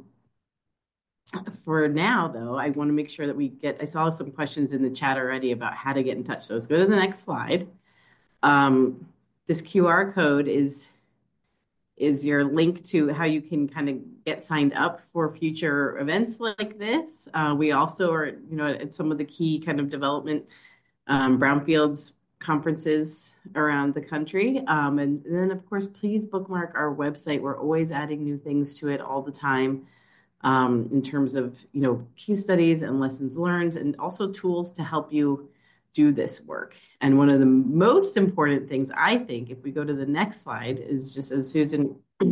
for now, though, I want to make sure that we get, I saw some questions in the chat already about how to get in touch. So let's go to the next slide. Um, this Q R code is is your link to how you can kind of get signed up for future events like this. Uh, we also are, you know, at some of the key kind of development um, brownfields conferences around the country. Um, and then, of course, please bookmark our website. We're always adding new things to it all the time um, in terms of, you know, case studies and lessons learned, and also tools to help you do this work. And one of the most important things, I think, if we go to the next slide, is just as Susan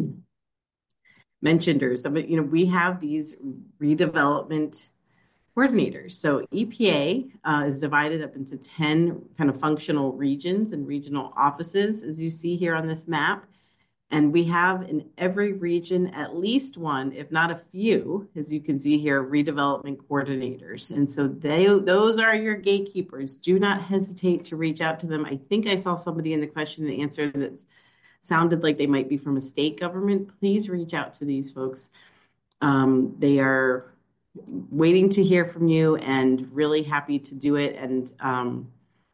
mentioned, or somebody, you know, we have these redevelopment coordinators. So E P A uh, is divided up into ten kind of functional regions and regional offices, as you see here on this map. And we have in every region at least one, if not a few, as you can see here, redevelopment coordinators. And so they those are your gatekeepers. Do not hesitate to reach out to them. I think I saw somebody in the question and answer that sounded like they might be from a state government. Please reach out to these folks. Um, they are waiting to hear from you and really happy to do it. And um,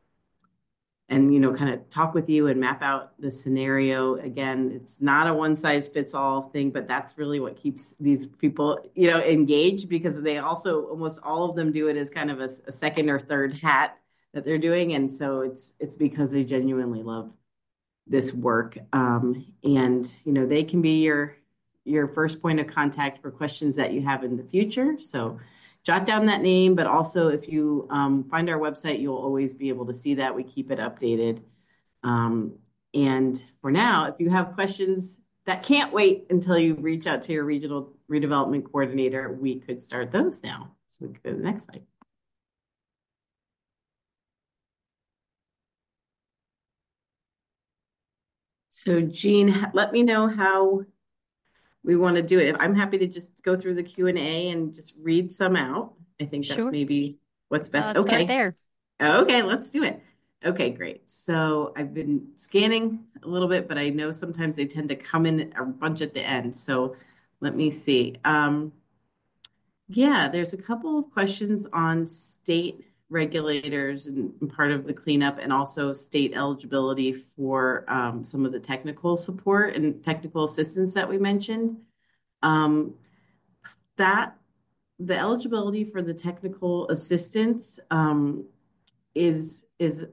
and, you know, kind of talk with you and map out the scenario. Again, it's not a one size fits all thing, but that's really what keeps these people, you know, engaged, because they also, almost all of them do it as kind of a, a second or third hat that they're doing. And so it's, it's because they genuinely love this work. Um, and, you know, they can be your, your first point of contact for questions that you have in the future. So jot down that name, but also if you um, find our website, you'll always be able to see that. We keep it updated. Um, and for now, if you have questions that can't wait until you reach out to your regional redevelopment coordinator, we could start those now. So we could go to the next slide. So Jean, let me know how we want to do it. I'm happy to just go through the Q and A and just read some out. I think that's Sure. maybe what's best. Let's okay. start there. Okay, let's do it. Okay, great. So I've been scanning a little bit, but I know sometimes they tend to come in a bunch at the end. So let me see. Um, yeah, there's a couple of questions on state regulators and, and part of the cleanup, and also state eligibility for um, some of the technical support and technical assistance that we mentioned. Um, that the eligibility for the technical assistance um, is is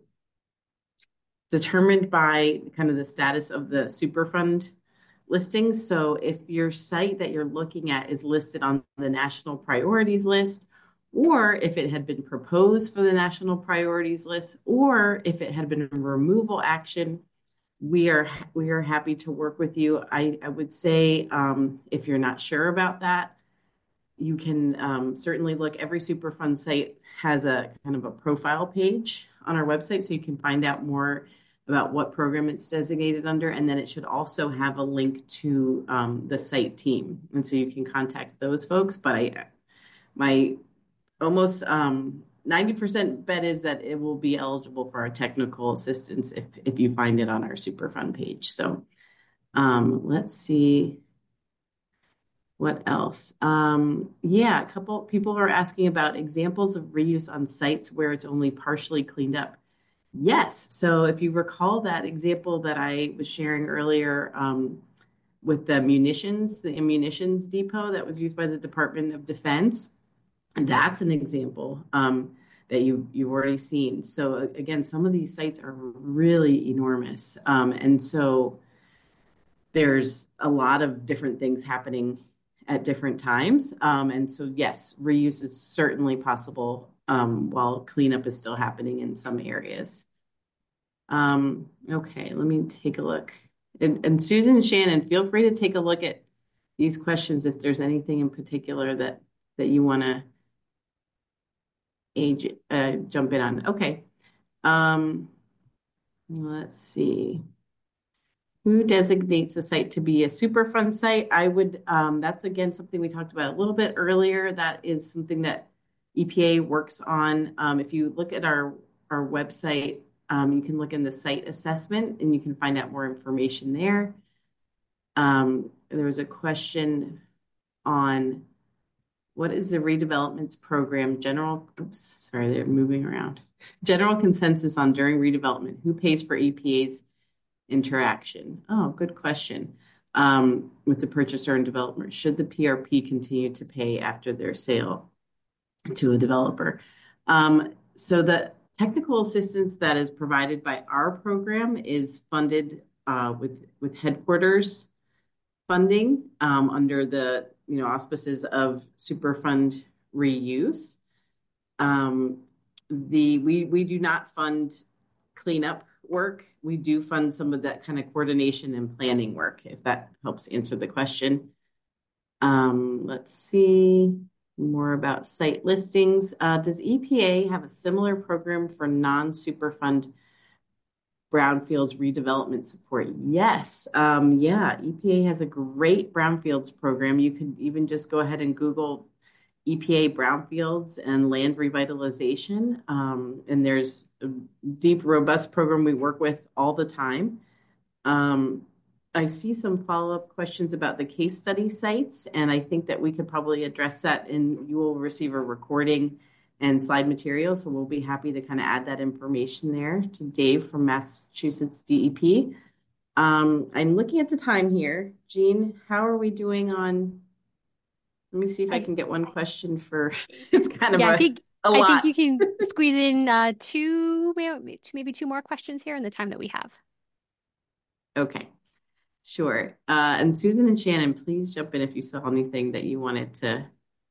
determined by kind of the status of the Superfund listing. So if your site that you're looking at is listed on the national priorities list, or if it had been proposed for the national priorities list, or if it had been a removal action, we are we are happy to work with you. I, I would say um, if you're not sure about that, you can um, certainly look. Every Superfund site has a kind of a profile page on our website, so you can find out more about what program it's designated under. And then it should also have a link to um, the site team. And so you can contact those folks. But I, my almost um, ninety percent bet is that it will be eligible for our technical assistance if, if you find it on our Superfund page. So um, let's see. What else? Um, yeah, a couple people are asking about examples of reuse on sites where it's only partially cleaned up. Yes. So if you recall that example that I was sharing earlier um, with the munitions, the ammunitions depot that was used by the Department of Defense, that's an example um, that you, you've already seen. So again, some of these sites are really enormous. Um, and so there's a lot of different things happening at different times. Um, and so, yes, reuse is certainly possible um, while cleanup is still happening in some areas. Um, okay, let me take a look. And, and Susan and Shannon, feel free to take a look at these questions if there's anything in particular that, that you want to age uh, jump in on. Okay. Um, let's see. Who designates a site to be a Superfund site? I would, um, that's again something we talked about a little bit earlier. That is something that E P A works on. Um, if you look at our, our website, um, you can look in the site assessment and you can find out more information there. Um, there was a question on what is the redevelopments program general, oops, sorry, they're moving around. General consensus on during redevelopment, who pays for E P A's interaction? Oh, good question. Um, with the purchaser and developer, should the P R P continue to pay after their sale to a developer? Um, so the technical assistance that is provided by our program is funded uh, with with headquarters funding um, under the you know auspices of Superfund reuse. Um, the we we do not fund cleanup work. We do fund some of that kind of coordination and planning work, if that helps answer the question. Um, let's see more about site listings. Uh, does E P A have a similar program for non-Superfund brownfields redevelopment support? Yes. Um, yeah, E P A has a great brownfields program. You can even just go ahead and Google E P A brownfields and land revitalization. Um, and there's a deep, robust program we work with all the time. Um, I see some follow-up questions about the case study sites, and I think that we could probably address that, and you will receive a recording and slide material, so we'll be happy to kind of add that information there to Dave from Massachusetts D E P. Um, I'm looking at the time here. Jean, how are we doing on... Let me see if I, I can get one question for, it's kind of yeah, a, I think, a lot. I think you can squeeze in uh, two, maybe two more questions here in the time that we have. Okay, sure. Uh, and Susan and Shannon, please jump in if you saw anything that you wanted to,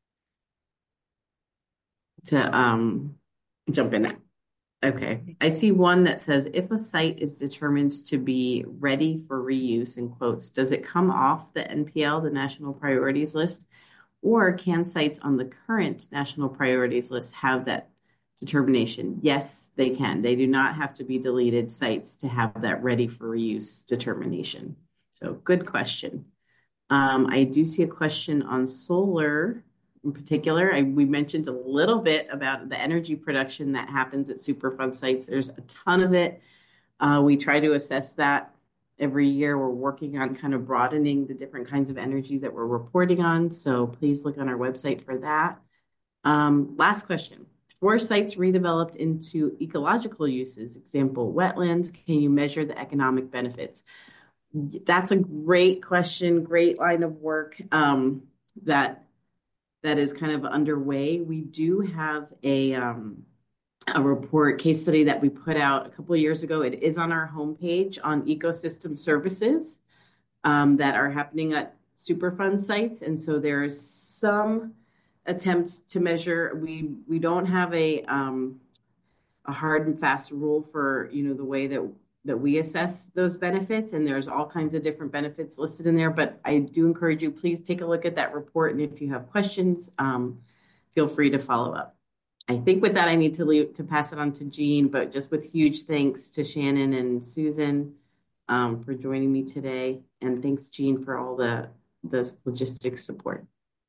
to um, jump in. Okay, I see one that says, if a site is determined to be ready for reuse, in quotes, does it come off the N P L, the National Priorities List? Or can sites on the current national priorities list have that determination? Yes, they can. They do not have to be deleted sites to have that ready for reuse determination. So good question. Um, I do see a question on solar in particular. I, we mentioned a little bit about the energy production that happens at Superfund sites. There's a ton of it. Uh, we try to assess that every year. We're working on kind of broadening the different kinds of energy that we're reporting on. So please look on our website for that. Um, last question. For sites redeveloped into ecological uses, example, wetlands, can you measure the economic benefits? That's a great question, great line of work um, that that is kind of underway. We do have a um, a report case study that we put out a couple of years ago. It is on our homepage on ecosystem services um, that are happening at Superfund sites. And so there's some attempts to measure. We we don't have a um, a hard and fast rule for, you know, the way that that we assess those benefits. And there's all kinds of different benefits listed in there. But I do encourage you, please take a look at that report. And if you have questions, um, feel free to follow up. I think with that, I need to leave to pass it on to Jean, but just with huge thanks to Shannon and Susan um, for joining me today. And thanks, Jean, for all the, the logistics support.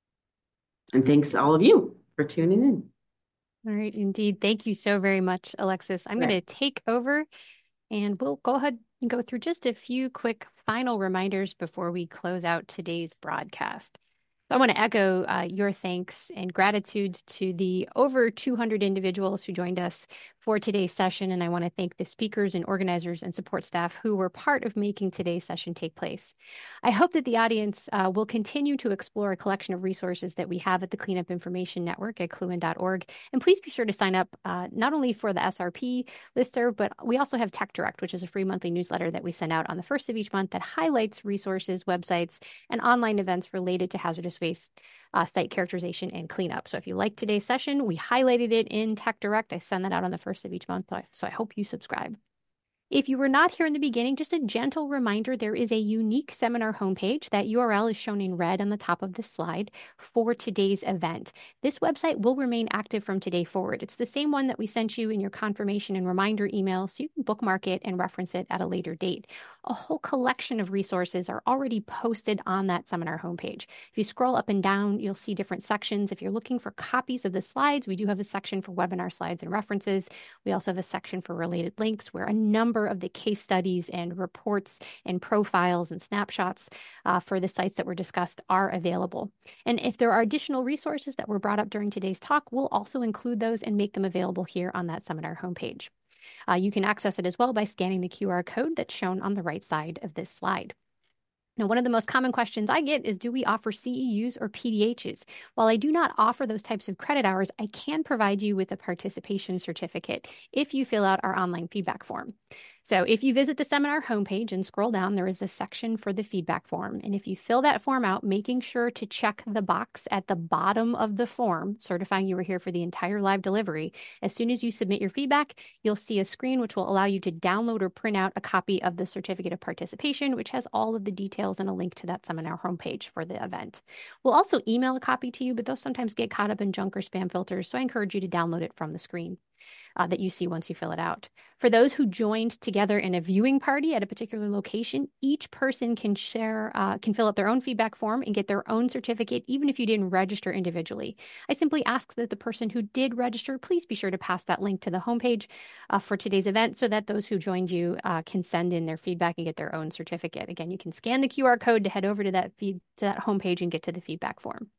And thanks to all of you for tuning in. All right, indeed. Thank you so very much, Alexis. I'm right. going to take over and we'll go ahead and go through just a few quick final reminders before we close out today's broadcast. I want to echo uh, your thanks and gratitude to the over two hundred individuals who joined us for today's session. And I want to thank the speakers and organizers and support staff who were part of making today's session take place. I hope that the audience uh, will continue to explore a collection of resources that we have at the Cleanup Information Network at C L U N dot org. And please be sure to sign up uh, not only for the S R P listserv, but we also have Tech Direct, which is a free monthly newsletter that we send out on the first of each month that highlights resources, websites, and online events related to hazardous waste uh, site characterization and cleanup. So if you like today's session, we highlighted it in Tech Direct. I send that out on the first of each month, so I hope you subscribe. If you were not here in the beginning, just a gentle reminder, there is a unique seminar homepage. That U R L is shown in red on the top of this slide for today's event. This website will remain active from today forward. It's the same one that we sent you in your confirmation and reminder email, so you can bookmark it and reference it at a later date. a whole collection of resources are already posted on that seminar homepage. If you scroll up and down, you'll see different sections. If you're looking for copies of the slides, we do have a section for webinar slides and references. We also have a section for related links where a number of the case studies and reports and profiles and snapshots uh, for the sites that were discussed are available. And if there are additional resources that were brought up during today's talk, we'll also include those and make them available here on that seminar homepage. Uh, you can access it as well by scanning the Q R code that's shown on the right side of this slide. Now, one of the most common questions I get is, do we offer C E Us or P D Hs? While I do not offer those types of credit hours, I can provide you with a participation certificate if you fill out our online feedback form. So if you visit the seminar homepage and scroll down, there is a section for the feedback form. And if you fill that form out, making sure to check the box at the bottom of the form, certifying you were here for the entire live delivery, as soon as you submit your feedback, you'll see a screen which will allow you to download or print out a copy of the certificate of participation, which has all of the details and a link to that seminar homepage for the event. We'll also email a copy to you, but those sometimes get caught up in junk or spam filters, so I encourage you to download it from the screen uh, that you see once you fill it out. For those who joined together in a viewing party at a particular location, each person can share, uh, can fill out their own feedback form and get their own certificate, even if you didn't register individually. I simply ask that the person who did register, please be sure to pass that link to the homepage uh, for today's event so that those who joined you uh, can send in their feedback and get their own certificate. Again, you can scan the Q R code to head over to that feed to that homepage and get to the feedback form.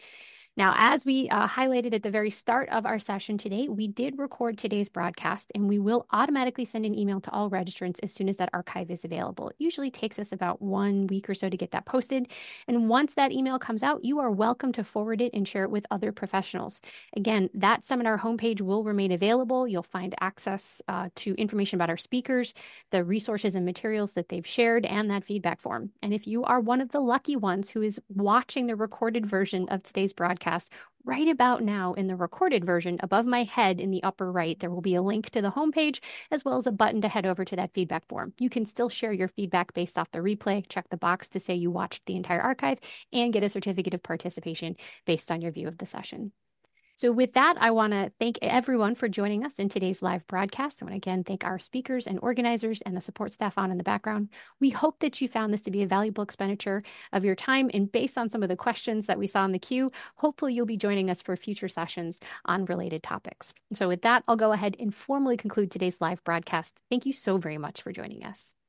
Now, as we uh, highlighted at the very start of our session today, we did record today's broadcast, and we will automatically send an email to all registrants as soon as that archive is available. It usually takes us about one week or so to get that posted. And once that email comes out, you are welcome to forward it and share it with other professionals. Again, that seminar homepage will remain available. You'll find access uh, to information about our speakers, the resources and materials that they've shared, and that feedback form. And if you are one of the lucky ones who is watching the recorded version of today's broadcast, right about now in the recorded version, above my head in the upper right, there will be a link to the homepage as well as a button to head over to that feedback form. You can still share your feedback based off the replay, check the box to say you watched the entire archive, and get a certificate of participation based on your view of the session. So with that, I want to thank everyone for joining us in today's live broadcast. I want to again thank our speakers and organizers and the support staff on in the background. We hope that you found this to be a valuable expenditure of your time, and based on some of the questions that we saw in the queue, hopefully you'll be joining us for future sessions on related topics. So with that, I'll go ahead and formally conclude today's live broadcast. Thank you so very much for joining us.